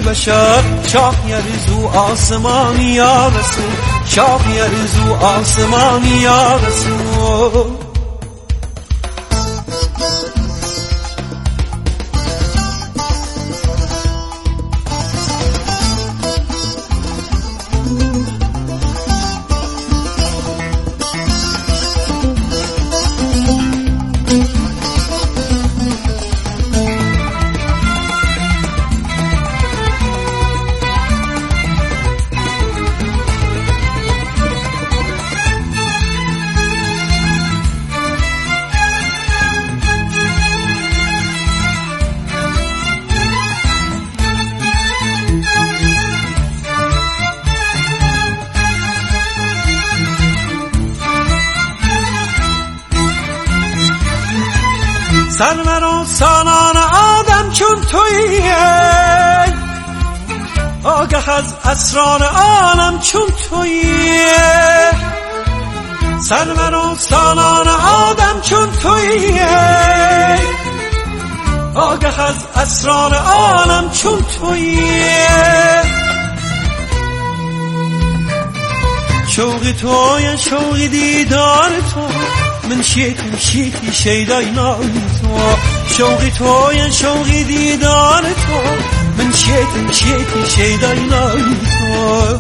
بشر شاه یرزو آسمانی یا رسول شاه یرزو آسمانی یا رسول سرور و سالار آدم چون تویی آگه از اسرار عالم چون تویی سرور و سالار آدم چون تویی آگه از اسرار عالم چون تویی شوقی توی شوقی دیدار تو من شیتی شیدای نای تو شوقی توی شوقی دیدار تو من شیتی شیدای نای تو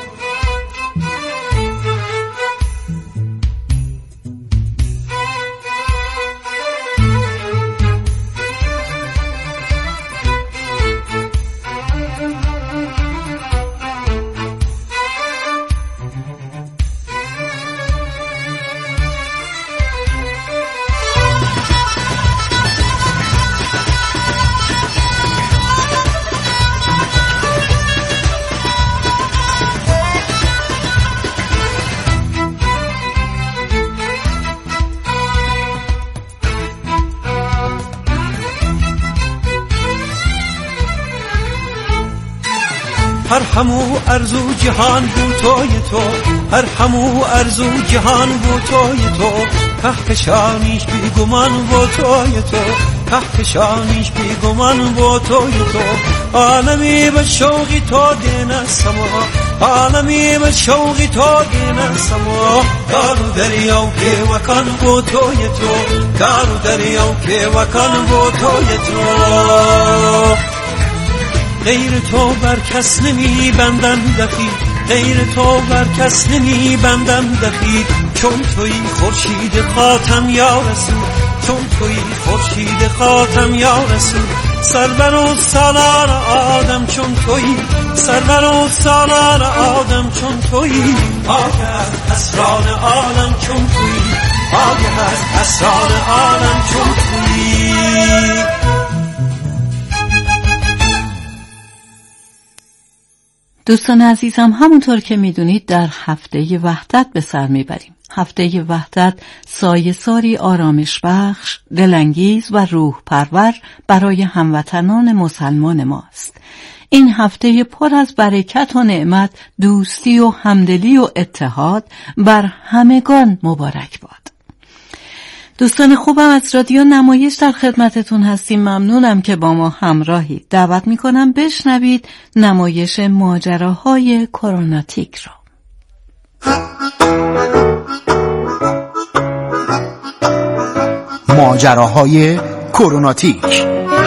هر همو ارزو جهان بو توی تو هر همو ارزو جهان بو توی تو کهکشانیش بی گمان بو توی تو کهکشانیش بی گمان بو توی تو عالمی به شوقی تو دین سما عالمی به شوقی تو دین سما کارو دریاو که وکان بو توی تو کارو دریاو که وکان بو توی تو غیر تو بر کس نمی بندم دخیل غیر تو بر کس نمی بندم دخیل چون توی خورشید خاتم یا رسول چون توی خورشید خاتم یا رسول سرور و سالار آدم چون توی سرور و سالار آدم چون توی آگه از اسرار عالم چون توی آگه از اسرار عالم چون توی دوستان عزیزم، همونطور که میدونید در هفته وحدت به سر میبریم. هفته وحدت سایه‌ساری آرامش بخش، دلانگیز و روح پرور برای هموطنان مسلمان ماست. این هفته پر از برکت و نعمت، دوستی و همدلی و اتحاد بر همگان مبارک باد. دوستان خوبم از رادیو نمایش در خدمتتون هستیم. ممنونم که با ما همراهید. دعوت میکنم بشنوید نمایش ماجراهای کروناتیک را. ماجراهای کروناتیک.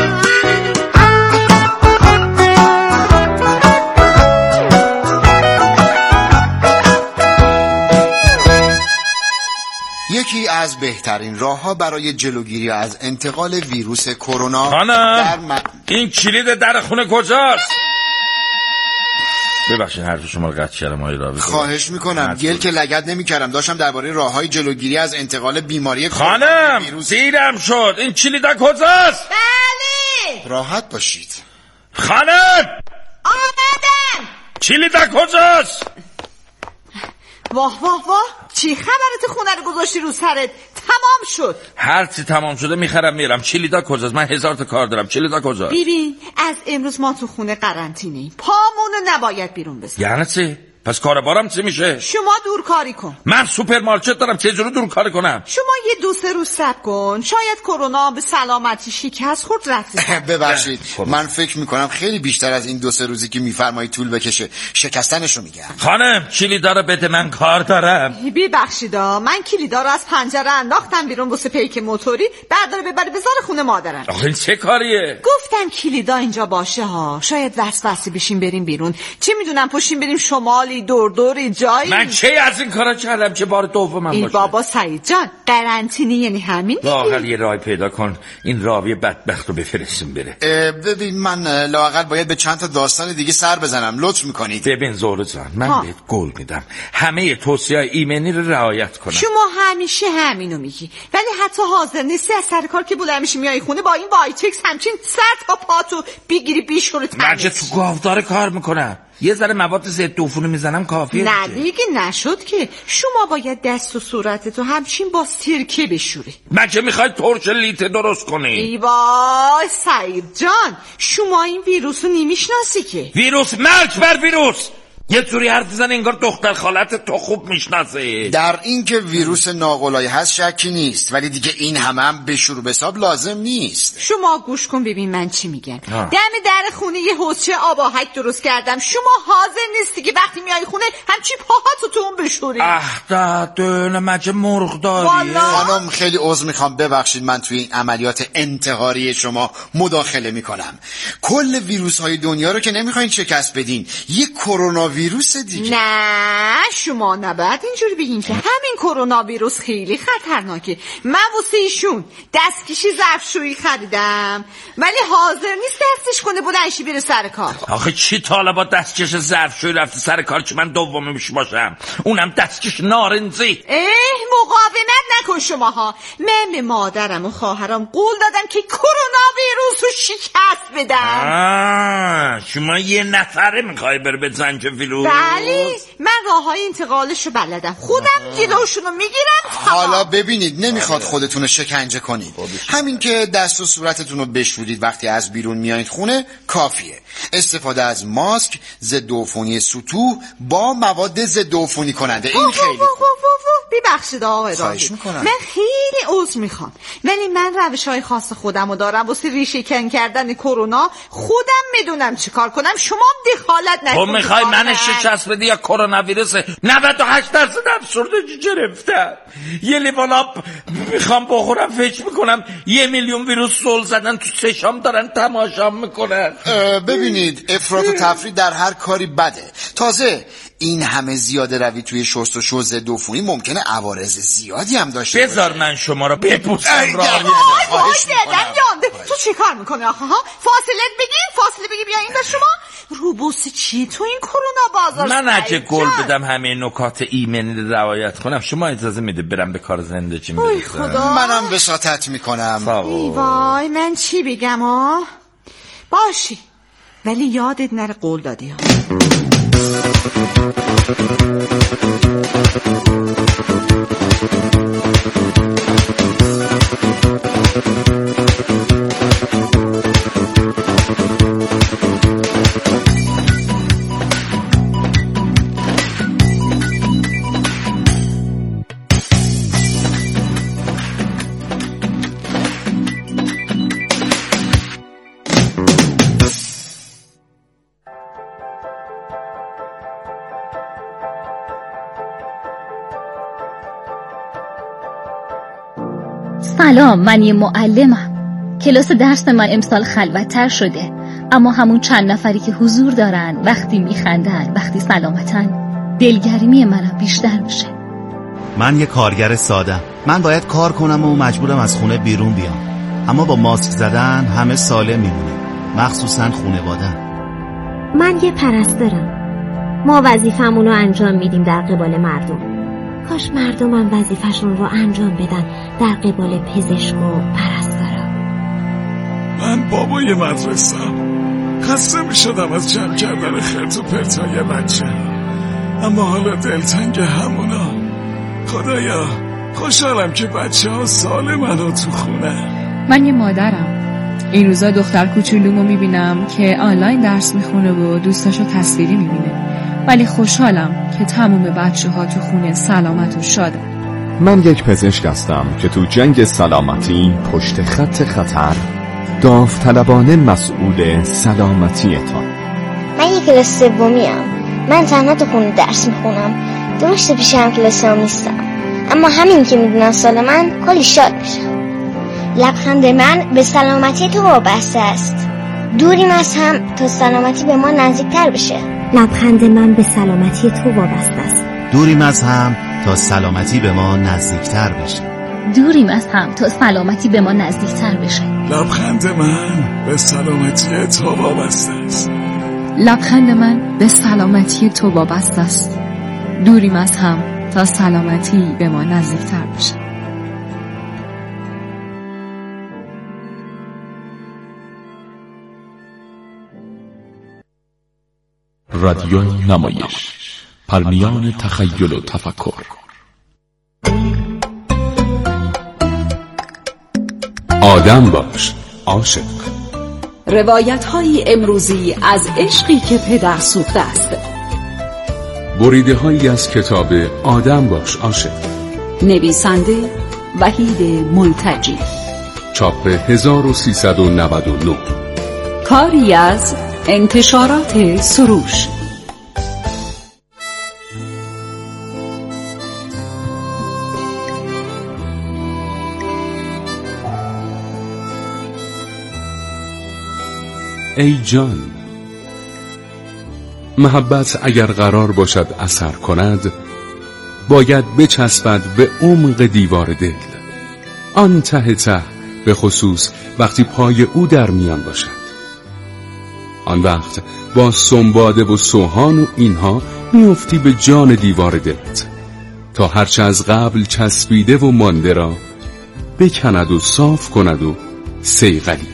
یکی از بهترین راه‌ها برای جلوگیری از انتقال ویروس کرونا خانم این کلید در خونه کجاست؟ ببخشید حرف شما رو قطع کردم آقای راوی. خواهش میکنم. گل که لگد نمی‌کردم، داشتم درباره راه‌های جلوگیری از انتقال بیماری خانم دیرم شد. این کلید کجاست؟ بله راحت باشید. خانم آمدم. کلید کجاست؟ واه واه واه، چی خبرت؟ خونه رو گذاشتی رو سرت؟ تمام شد. هرچی تمام شده میخرم میرم. چلیدا کجاست؟ من 1000 تا کار دارم. چلیدا کجاست؟ ببین از امروز ما تو خونه قرنطینه‌ایم. پامونو نباید بیرون بزنیم. یعنی چی؟ پس کاربارم چی میشه؟ شما دورکاری کن. من سوپرمارکت دارم، چجوری دورکاری کنم؟ شما یه 2-3 روز صبر کن، شاید کرونا به سلامتی شکست خورد رفته. ببخشید من فکر میکنم خیلی بیشتر از این 2-3 روزی که میفرمایید طول بکشه. شکستنشو میگم. خانم کلیدا رو بده، من کار دارم. ببخشید من کلیدا رو از پنجره انداختم بیرون واسه پیک موتوری، برداره ببره بذاره خونه مادرم. آخه این چه کاریه؟ گفتم کلیدا اینجا باشه ها، شاید وسوسه بشیم بریم بیرون، چه میدونم پشیم بریم شمالی دور جایی. من چه از این کارا کردم که بار دومم باشه؟ ای بابا سعید جان قرنطینه یعنی همین. لااقل یه راه پیدا کن این راوی بدبخت رو بفرستیم بره. ببین من لااقل باید به چند تا داستان دیگه سر بزنم، لطف میکنید. ببین زهره جان من بهت قول میدم همه توصیه ایمنی رو رعایت کنم. شما همیشه همینو میگی ولی حتی حاضر نیستی از سر کار که بلند میشی میای خونه با این وایتکس همچین سر تا پاتو بگیری بیشورو مگه تو گاودار کار میکنم؟ یه ذره مواد ضد عفونی میزنم کافیه. نه دیگه نشد که شما باید دست و صورتتو همچین با سرکه بشوری. مگه میخوای ترش لیته درست کنی؟ ای وای سعید جان شما این ویروسو نمیشناسی که. ویروس مرگ بر ویروس. یه جوری حرف بزنی انگار دختر خالت تو خوب میشناسه. در این که ویروس ناقلایی هست شکی نیست، ولی دیگه این هم به شروع حساب لازم نیست. شما گوش کن ببین من چی میگم. دم در خونه یه حوضچه آب آهک درست کردم، شما حاضر نیستی که وقتی میای خونه همچی پاهاتو تو اون بشوری. دونه مگه مرغ داریه؟ خانم خیلی عذر میخوام، ببخشید من توی این عملیات انتحاری شما مداخله میکنم. کل ویروس های دنیا رو که نمیخواین شکست بدین، یه کرونا ویروس دیگه. نه شما نباید اینجوری بگین که همین کرونا ویروس خیلی خطرناکه. من واسه ایشون دستکش ظرفشویی خریدم ولی حاضر نیست دستش کنه بلندشی بره سر کار. آخه چی تا با دستکش ظرفشویی رفته سر کار که من دومیش باشم؟ اونم دستکش نارنجی. مقاومت نکن شماها. من به مادرم و خواهرام قول دادم که کرونا ویروس رو شکست بدم. شما یه نفره میخوای بره به زنج ویروس؟ بله من راه های انتقالش رو بلدم، خودم جلوشون رو میگیرم. حالا ببینید نمیخواد خودتون رو شکنجه کنید، همین که دست و صورتتون رو بشورید وقتی از بیرون میایید خونه کافیه. استفاده از ماسک ضد عفونی سطوح با مواد ضد عفونی کننده، این خیلی ببخشید آقای راهی من خیلی عذر میخوام ولی من روش‌های خاص خودمو دارم واسه ریشه کن کردن کرونا. خودم میدونم چیکار کنم، شما دخالت نکنید. تو میخوای من شکست بدی یا کرونا ویروس 98% افسردگی گرفتم؟ یه لیوان آب میخوام بخورم فکر میکنم 1 میلیون ویروس زل زدن تو چشام دارن تماشام میکنن. ببینید افراط و تفرید در هر کاری بده. تازه این همه زیاده روی توی شست و شو ضد عفونی ممکنه عوارض زیادی هم داشته باشه. بذار من شما رو بپوسم. وای تو چی کار میکنه آخه ها؟ فاصله بگی بیا این به شما. روبوس چی تو این کرونا بازار؟ من اگه گل بدم همه نکات ایمنی رعایت کنم شما اجازه میده برم به کار زندگی برسم؟ منم وساطت میکنم. ای وای من چی بگم باشی ولی یادت نره قول دادی ها. سلام، من یه معلمم. کلاس درس من امسال خلوت‌تر شده، اما همون چند نفری که حضور دارن وقتی میخندن، وقتی سلامتن، دلگرمی منم بیشتر میشه. من یه کارگر سادم. من باید کار کنم و مجبورم از خونه بیرون بیام، اما با ماسک زدن همه سالم میمونیم، مخصوصا خانواده‌ام. من یه پرستارم. ما وظیفمون رو انجام میدیم در قبال مردم. کاش مردمم وظیفه‌شون رو انجام بدن در قبال پزشک و پرستارا. من بابای مدرسه‌ام. خسته میشدم از جمع کردن خرت و پرتای بچه، اما حالا دلتنگ همونا. خدایا خوشحالم که بچه ها سالمن و تو خونه. من یه مادرم. این روزا دختر کوچولومو میبینم که آنلاین درس میخونه و دوستاشو تصویری میبینه. ولی خوشحالم که تمام بچه‌ها تو خونه سلامت و شادن. من یک پزشک هستم که تو جنگ سلامتی پشت خط خطر داوطلبانه مسئول سلامتیتان. من یک کلاس سومیم. من تنها تو خونه درس میخونم. درسته پیش هم کلاسام نیستم، اما همین که میدونم سال من کلی شاد میشم. لبخند من به سلامتی تو وابسته است. دوریم از هم تا سلامتی به ما نزدیکتر بشه. لبخند من به سلامتی تو وابسته است. دوریم از هم تا سلامتی به ما نزدیکتر بشه. دوریم از هم تا سلامتی به ما نزدیکتر بشه. لبخند من به سلامتی تو وابسته است. لبخند من به سلامتی تو وابسته است. دوریم از هم تا سلامتی به ما نزدیکتر بشه. رادیو نمایش، پرمیان تخیل و تفکر. آدم باش عاشق. روایت‌های امروزی از عشقی که پدر سوخته است. بریده‌هایی از کتاب آدم باش عاشق. نویسنده وحید ملتجی. چاپ 1399. کاری از انتشارات سروش. ای جان، محبت اگر قرار باشد اثر کند، باید بچسبد به عمق دیوار دل، آن ته ته، به خصوص وقتی پای او در میان باشد. آن وقت با سنباده و سوهان و اینها میافتی به جان دیوار دلت، تا هرچه از قبل چسبیده و مانده را بکند و صاف کند و صیقلی،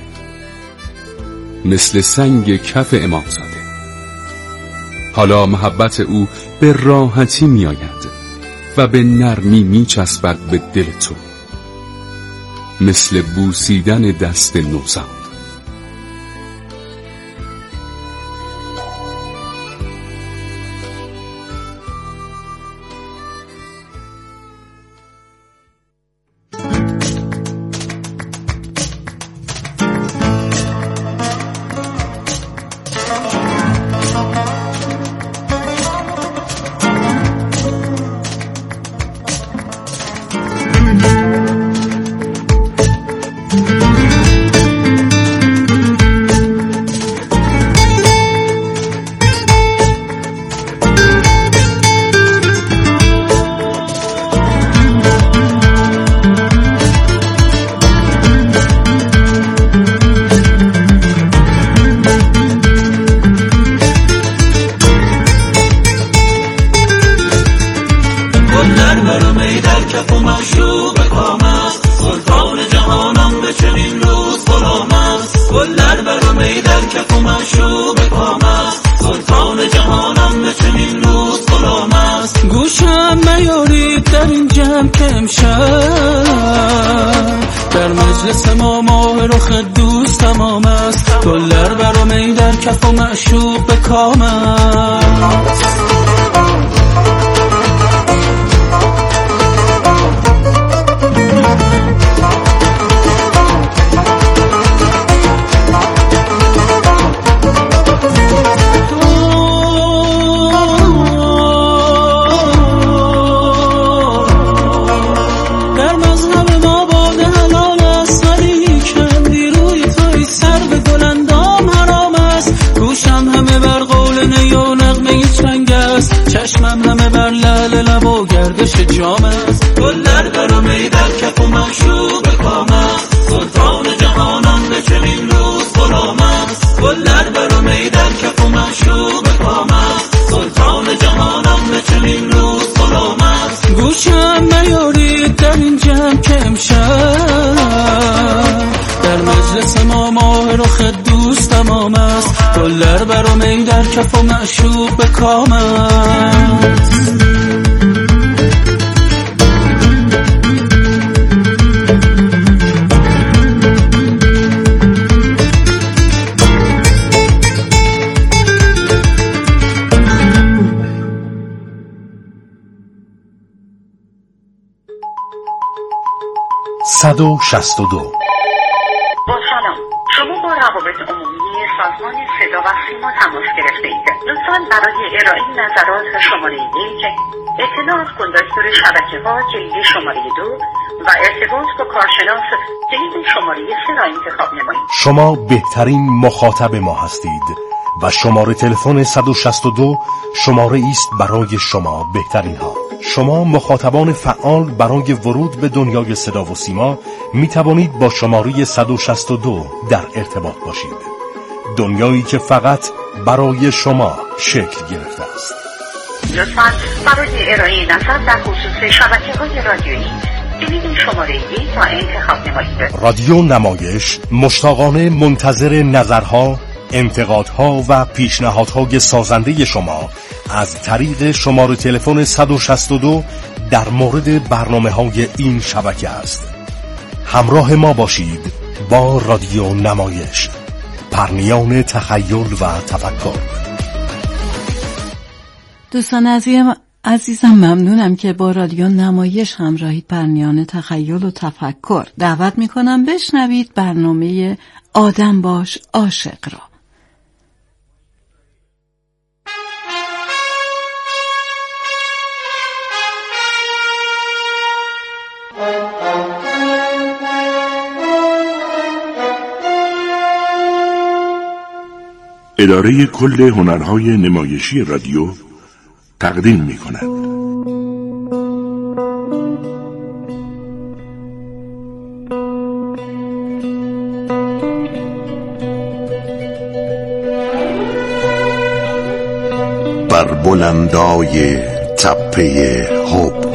مثل سنگ کف امامزاده. حالا محبت او به راحتی می آید و به نرمی می چسبد به دل تو، مثل بوسیدن دست نوزاد. گوشم نیارید در این جمع که امشب در مجلس ما ماه رخ دوست تمام است. گلر برام در کف و معشوق به کام است. چشمم همه بر لعل لب و گردش جام است. گلر برام در کف و معشوق به کام است. سلطان جهانان به چنین روز غلام است. گلر برام در کف و معشوق به کام است. سلطان جهانان به چنین روز غلام است. گوشم نیارید در این جمع که امشب در مجلس ما ماه رخ دوست تمام است. گلر برام در کف و معشوق به کام است. 162. با سلام، شما با روابط عمومی سازمان صدا و سیما تماس گرفته اید. لطفاً برای ارائه نظرات شماره 1 اطلاعات کندکتور شبکه‌ها جلد شماره 2 و ارتباط با کارشناس جلد شماره 3 را انتخاب نمایید. شما بهترین مخاطب ما هستید و شماره تلفن 162 شماره است برای شما بهترین ها. شما مخاطبان فعال برای ورود به دنیای صدا و سیما می توانید با شماره 162 در ارتباط باشید. دنیایی که فقط برای شما شکل گرفته است. لطفاً برای ارائه نظر در خصوص شبکه‌های رادیویی جلد شماره 1 را انتخاب نمایید. رادیو نمایش مشتاقانه منتظر نظرها، انتقادها و پیشنهادهای سازنده شما از طریق شماره تلفن 162 در مورد برنامه‌های این شبکه است. همراه ما باشید با رادیو نمایش، پرنیان تخیل و تفکر. دوستان عزیزم ممنونم که با رادیو نمایش همراهید. پرنیان تخیل و تفکر دعوت میکنم بشنوید برنامه آدم باش عاشق را. اداره کل هنرهای نمایشی رادیو تقدیم می کند. بر بلندای تپه حب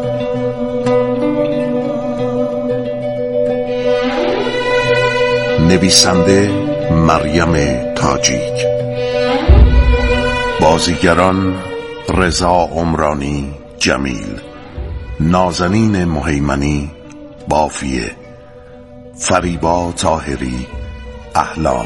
نویسنده مریم تاجیک، بازیگران رضا عمرانی جمیل، نازنین مهیمنی بافیه، فریبا طاهری احلام.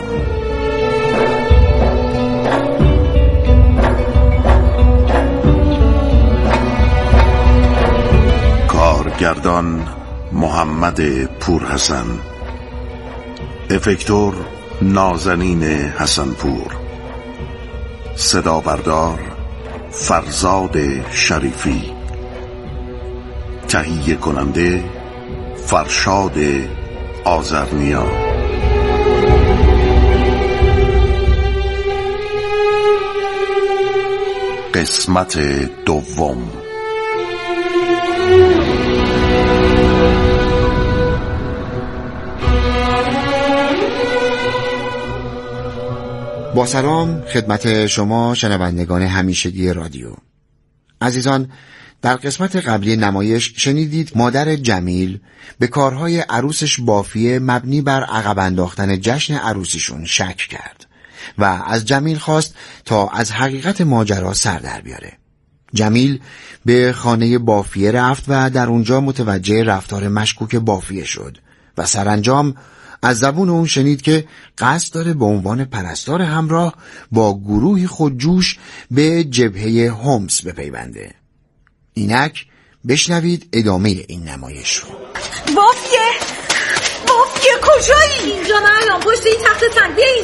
کارگردان محمد پورحسن، افکتور نازنین حسنپور، صدا بردار فرزاد شریفی، تهیه کننده فرشاد آذرنیا. قسمت دوم. با سلام خدمت شما شنوندگان همیشگی رادیو. عزیزان، در قسمت قبلی نمایش شنیدید مادر جمیل به کارهای عروسش بافیه مبنی بر عقب انداختن جشن عروسیشون شک کرد و از جمیل خواست تا از حقیقت ماجرا سر در بیاره. جمیل به خانه بافیه رفت و در اونجا متوجه رفتار مشکوک بافیه شد و سرانجام از زبون اون شنید که قصد داره به عنوان پرستار همراه با گروهی خودجوش به جبهه هومس بپیونده. اینک بشنوید ادامه این نمایش رو. بافیه کجایی؟ اینجا مریم، پشت این تخت سنگ. بیا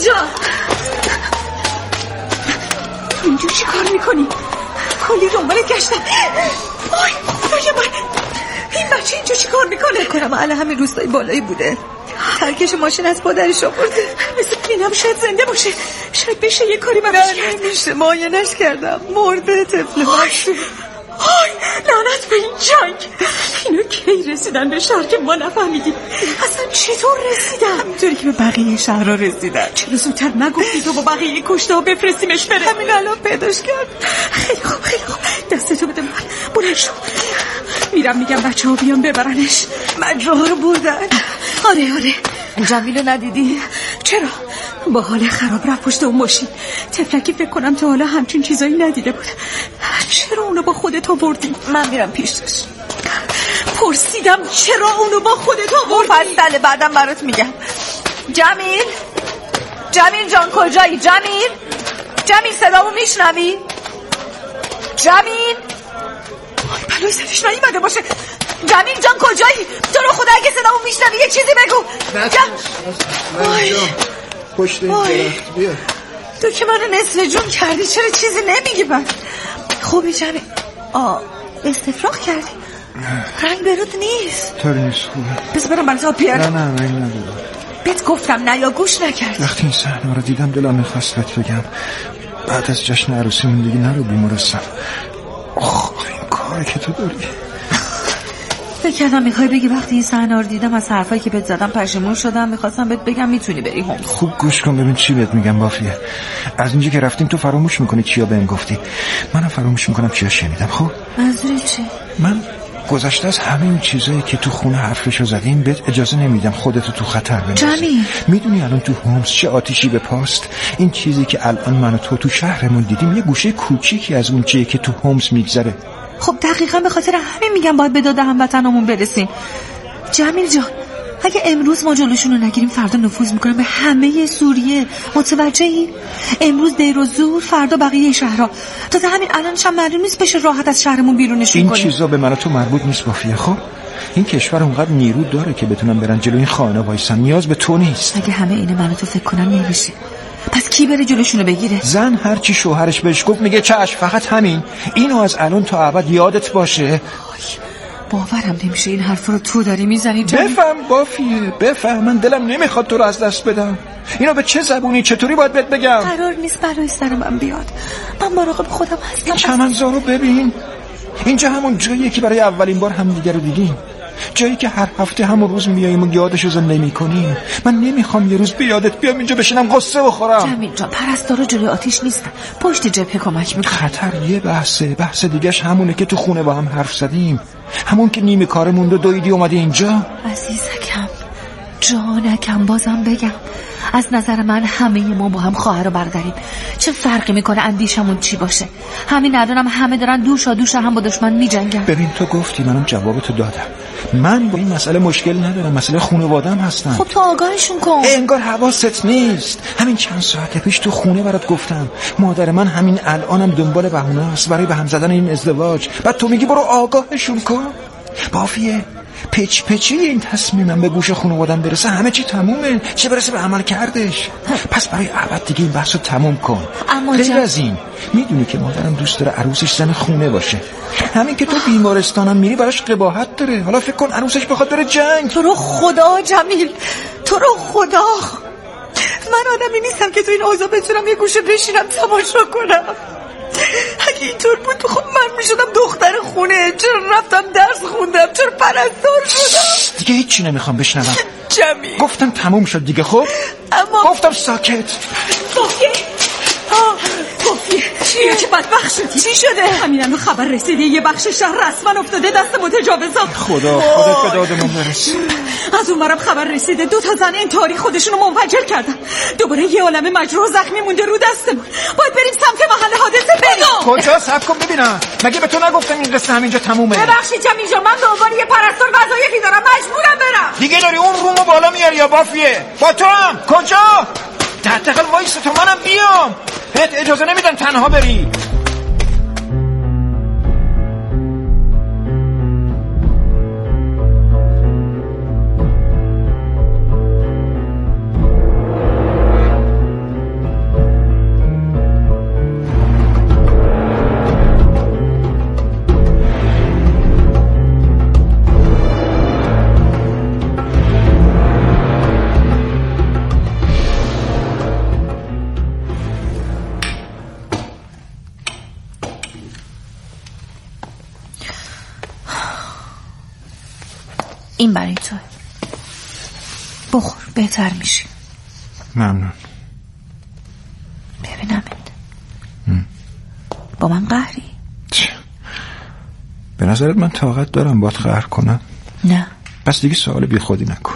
اینجا چی کار میکنی؟ کلی دنبالت گشتم. آی خدای من، این بچه اینجا چی کار میکنه؟ کنم اهل همین روستای بالایی بوده. ترکش ماشین از پادرش آورده. مثل اینم شاید زنده باشه، شاید بشه یه کاری براش کرد. نمیشه، معاینش کردم، مرده طفل بچه. آی لعنت به این جنگ. اینا کی رسیدن به شهر که ما نفهمیدیم؟ اصلا چطور رسیدن؟ همینطوری که به بقیه شهرها رسیدن. چرا زودتر نگفتی تو با بقیه کشته ها بفرستیمش بره؟ همین الان پیداش کرد. خیلی خوب دستتو بده من. بلند شو، میرم میگم بچه ها بیان ببرنش. مجروح ها رو بردن. آره جمیلو ندیدی؟ چرا؟ با حال خراب رفت پشت اون ماشین. تفلکی فکر کنم تا حالا همچین چیزایی ندیده بود. چرا اونو با خودت آوردی؟ من میرم پیشش. پرسیدم چرا اونو با خودت آوردی؟ مفصله بعدم برات میگم. جمیل جان کجایی؟ جمیل صدامو میشنوی؟ جمیل آی بلای سرش نیومده باشه. جمیل جان کجایی؟ تو رو خدا اگه صدامو میشنوی یه چیزی بگو. پشت این درخت بیا. تو که منو نصف جون کردی، چرا چیزی نمیگی من؟ خوبی جمیل؟ استفراغ کردی؟ رنگ برود نیست. طوری نیست خوبه. بس برم برات آب بیارم. نه رنگ ندارم. بهت گفتم نه یا گوش نکردی. وقتی این صحنه رو دیدم دلم میخواست بهت بگم بعد از جشن عروسیمون دیگه نرو بیمارستان. این کاری که تو داری. فکر کردم میخوای بگی وقتی این صحنه رو دیدم از حرفایی که بهت زدم پشیمون شدم، میخواستم بهت بگم میتونی بری هم. خوب گوش کن ببین چی بهت میگم بافیه. از اینجا که رفتیم تو فراموش میکنی چیا بهم گفتی، منم فراموش میکنم چیا شنیدم. خب منظورت چی؟ من گذشته از همه این چیزایی که تو خونه حرفشو زدیم بهت اجازه نمیدم خودتو تو خطر بندازی. میدونی الان تو هومز چه آتیشی به پاست؟ این چیزی که الان من و تو شهرمون دیدیم یه گوشه کوچیکی از اون چیزی که تو هومز میگذره. خب دقیقاً به خاطر همین میگم باید به داد هموطنامون برسیم. جمیل جان اگه امروز ما جلوشون رو نگیریم فردا نفوذ میکنن به همه سوریه. متوجهی؟ امروز دیر و زور، فردا بقیه شهرها. تازه همین الانش هم معلوم نیست بشه راحت از شهرمون بیرونشون کنیم. این چیزا به من و تو مربوط نیست بافیه. خب این کشور اونقدر نیرو داره که بتونن برن جلو این خانه وایسن، نیاز به تو نیست. اگه همه اینه من و تو فکر کنن نمیشه، پس کی بره جلوشونو بگیره؟ زن هر چی شوهرش بهش گفت میگه چشم، فقط همین. اینو از الان تا ابد یادت باشه. باورم نمیشه این حرفا رو تو داری میزنی. بفهم بافیه بفهم، من دلم نمیخواد تو رو از دست بدم. اینو به چه زبونی چطوری باید بهت بگم؟ قرار نیست برای سر من بیاد، من مراقب خودم هستم. چمنزار رو ببین، اینجا همون جاییه که برای اولین بار همدیگه رو دیدیم، جایی که هر هفته همون روز میاییم و یادشو زنده میکنیم. من نمیخوام یه روز به یادت بیام اینجا بشینم قصه بخورم. جمیل جان پرستارا جلوی آتیش نیستن، پشت جبهه کمک میکنن. خطر یه بحث دیگهش همونه که تو خونه با هم حرف زدیم، همون که نیمه کارمون رو دویدی اومدی اینجا. عزیزکم جانکم بازم بگم از نظر من همه ما با هم خواهر و برادریم. چه فرقی میکنه اندیشمون چی باشه؟ همین الانم همه دارن دوش هم با دشمن میجنگن. ببین تو گفتی، منم جوابتو دادم. من با این مسئله مشکل ندارم، مسئله خانواده‌ام هستم. خب تو آگاهشون کن. انگار حواست نیست. همین چند ساعت پیش تو خونه برات گفتم مادر من همین الانم دنبال بهونه است برای به هم زدن این ازدواج. بعد تو میگی برو آگاهشون کن. بافیه پچی این تصمیمم به گوش خانواده‌ام برسه همه چی تمومه، چه برسه به عمل کردش. پس برای ابد دیگه این بحثو تموم کن. اما غیر از این میدونی که مادرم دوست داره عروسش زن خونه باشه. همین که تو بیمارستانم میری براش قباحت داره. حالا فکر کن عروسش بخواد بره جنگ. تو رو خدا جمیل، تو رو خدا، من آدمی نیستم که تو این اوضاع بتونم یه گوشه بشینم تماشا کنم. اگه اینطور بود خب من میشدم دختر خونه. چرا رفتم درس خوندم؟ چرا پرستار شدم؟ دیگه هیچی نمیخوام بشنوم. جمیل گفتم تموم شد دیگه. خب اما گفتم ساکت. صوفیه چیه که بدبخت شدی؟ چی شده؟ همینم خبر رسیده یه بخش شهر رسما افتاده دست متجاوزا. خدا خودت به دادمون برس. از اونورم خبر رسیده 2 زن انتحاری خودشونو منفجر کردن. دوباره یه عالمه مجروح زخمی مونده رو دستمون. باید بریم سمت محل حادثه. بریم. کجا؟ صبر کن ببینم. مگه به تو نگفتم این قصه همینجا تمومه؟ ببخشید جمیل جان، من به عنوان یه پرستار وظایفی دارم، مجبورم برم. دیگه داری اون رومو بالا میاری یا بافیه؟ با تو هم کجا؟ دقیقاً وایس تو منم بیام. بهت اجازه نمیدم تنها بری. این برای تو، بخور بهتر میشی. ممنون. ببینمت با من قهری؟ به نظرت من طاقت دارم باید قهر کنم؟ نه. پس دیگه سوال بی خودی نکن.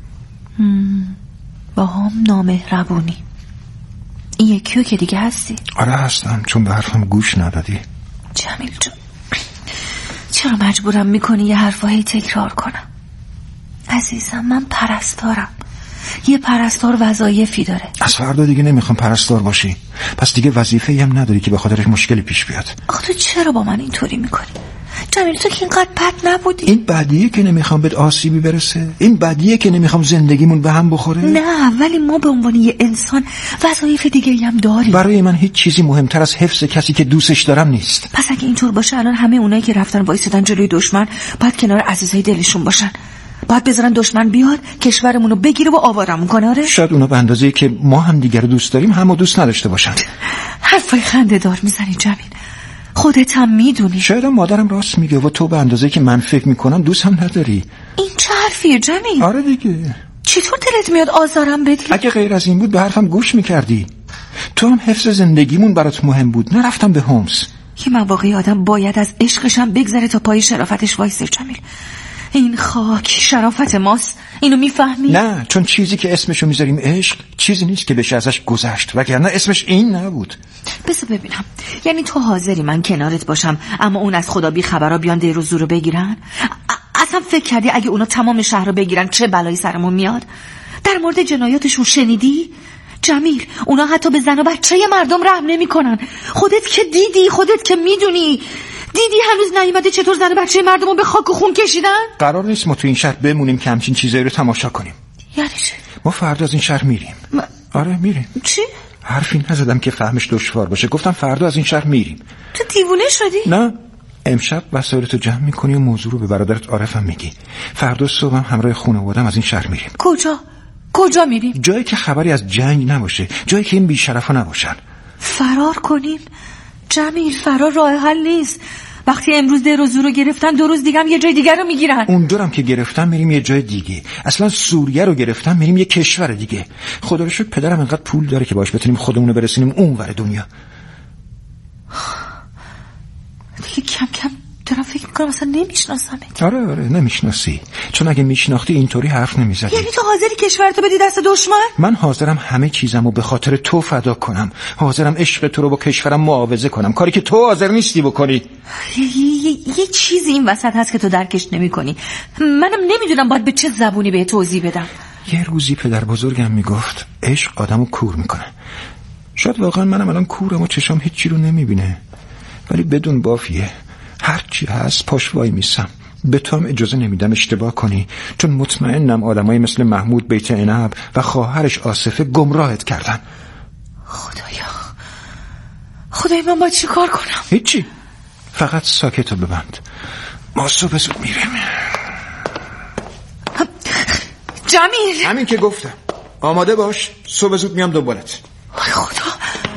با هم نامهربونی. این یکیو که دیگه هستی؟ آره هستم، چون به حرفم گوش ندادی. جمیل جان چرا مجبورم میکنی یه حرفایی تکرار کنم؟ عزیزم من پرستارم، یه پرستار وظایفی داره. از فردا دیگه نمیخوام پرستار باشی، پس دیگه وظیفه‌ای هم نداری که به خاطرش مشکلی پیش بیاد. آخه تو چرا با من اینطوری میکنی؟ جمیل تو که اینقدر بد نبودی. این بدیه که نمیخوام بهت آسیبی برسه، این بدیه که نمیخوام زندگیمون به هم بخوره. نه ولی ما به عنوان یه انسان وظایف دیگه‌ای هم داریم. برای من هیچ چیزی مهمتر از حفظ کسی که دوستش دارم نیست. پس اگه اینطور باشه الان همه اونایی که رفتن وایسادن جلوی دشمن باید کنار عزیزای دلشون باشن، باید بذارن دشمن بیاد کشورمون رو بگیره و آوارمون کنه. آره شاید اونا به اندازه‌ای که ما هم دیگر رو دوست داریم همو دوست نداشته باشن. حرفای خنده‌دار میزنی جمیل، خودت هم میدونی. شاید مادرم راست میگه و تو به اندازه‌ای که من فکر میکنم دوست هم نداری. این چه حرفیه جمیل؟ آره دیگه. چطور دلت میاد آزارم بدی؟ اگه غیر از این بود به حرفم گوش میکردی. تو هم حفظ زندگیمون برات مهم بود، نرفتم به هومس. یه مواقعی آدم باید از عشقش هم بگذره تا پای شرافتش وایسه جمیل. این خاک شرافت ماست، اینو میفهمی؟ نه، چون چیزی که اسمشو میذاریم عشق چیزی نیست که بشه ازش گذشت، وگرنه اسمش این نبود. بذار ببینم، یعنی تو حاضری من کنارت باشم اما اون از خدا بی خبرا بیان دیر و زور رو بگیرن؟ اصلا فکر کردی اگه اونا تمام شهر رو بگیرن چه بلایی سرمون میاد؟ در مورد جنایاتشون شنیدی؟ جمیل اونا حتی به زن و بچه مردم رحم نمی کنن. خودت که دیدی، خودت که میدونی. دیدی هنوز نیومده چطور زن و بچه مردم رو به خاک و خون کشیدن؟ قرار نیست ما تو این شهر بمونیم که همچین چیزایی رو تماشا کنیم. یعنی چه؟ ما فردا از این شهر میریم. آره میریم. چی؟ حرفی نزدم که فهمش دشوار باشه، گفتم فردا از این شهر میریم. تو دیوونه شدی؟ نه، امشب وسایلتو جمع میکنی و موضوع رو به برادرت عارفم میگی. فردا صبحم همراه خانواده‌ام از این شهر میریم. کجا میریم؟ جایی که خبری از جنگ نباشه، جایی که این بی‌شرفا نباشن. فرار کنیم؟ جمیل فرار راه حل نیست. وقتی امروز ده روز رو گرفتن 2 روز دیگه هم یه جای دیگر رو میگیرن. اونجورم که گرفتن میریم یه جای دیگه. اصلا سوریه رو گرفتن میریم یه کشور دیگه. خدا رو شکر پدرم انقدر پول داره که باش بتونیم خودمون رو برسونیم اونور دنیا. دیگه کم کم دارم فکر میکنم اصلا نمیشناسمت. آره نمیشناسی، چون اگه میشناختی اینطوری حرف نمیزدی. یعنی تو حاضری کشورتو بدی دست دشمن؟ من حاضرم همه چیزمو به خاطر تو فدا کنم، حاضرم عشق تو رو با کشورم معاوضه کنم، کاری که تو حاضر نیستی بکنی. یه چیزی این وسط هست که تو درکش نمیکنی. منم نمیدونم باید به چه زبونی به توضیح بدم. یه روزی پدر بزرگم میگفت عشق آدمو کور میکنه. شاید واقعا منم الان کورم و چشام هیچی رو نمیبینه، ولی بدون بافیه هر چی هست پاش وای میسم. به تو هم اجازه نمیدم اشتباه کنی، چون مطمئنم آدمایی مثل محمود بیت عنب و خواهرش آصفه گمراهت کردن. خدای من باید چی کار کنم؟ هیچی، فقط ساکتو ببند. ما صبح زود میریم. جمیل همین که گفتم، آماده باش، صبح زود میام دنبالت. خدا.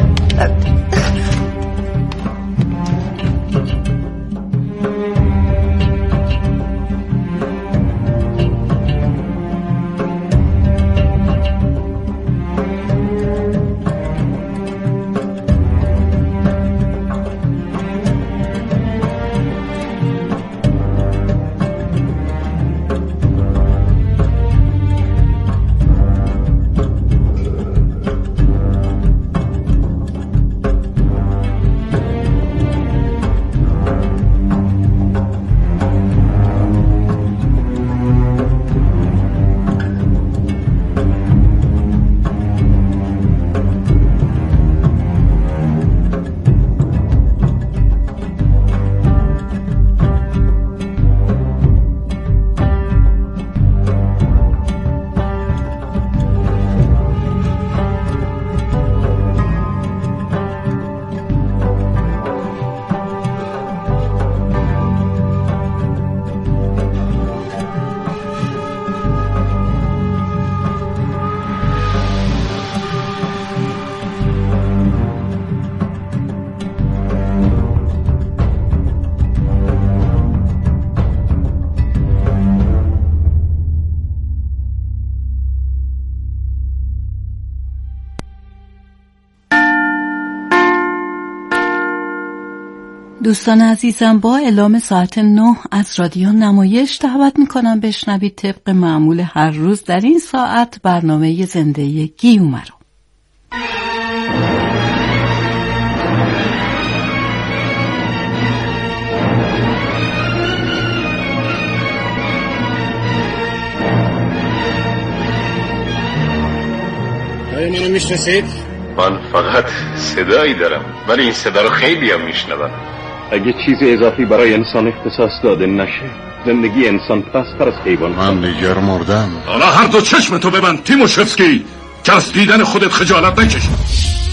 دوستان عزیزم، با اعلام ساعت 9 از رادیو نمایش دعوت میکنم بشنوید طبق معمول هر روز در این ساعت برنامه زنده گیومه رو. منو میشناسید؟ من فقط صدایی دارم، ولی این صدا رو خیلی هم میشنوم. اگه چیزی اضافی برای انسان اختصاص داده نشه زندگی انسان پست‌تر از حیوان. من دیگر مردم. حالا هر دو چشم تو ببند تیموشفسکی که از دیدن خودت خجالت نکشی.